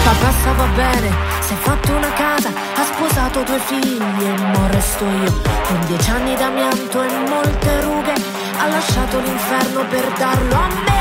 Papà stava bene, si è fatto una casa, ha sposato 2 figli e mo resto io con 10 anni d'amianto e molte rughe. Ha lasciato l'inferno per darlo a me.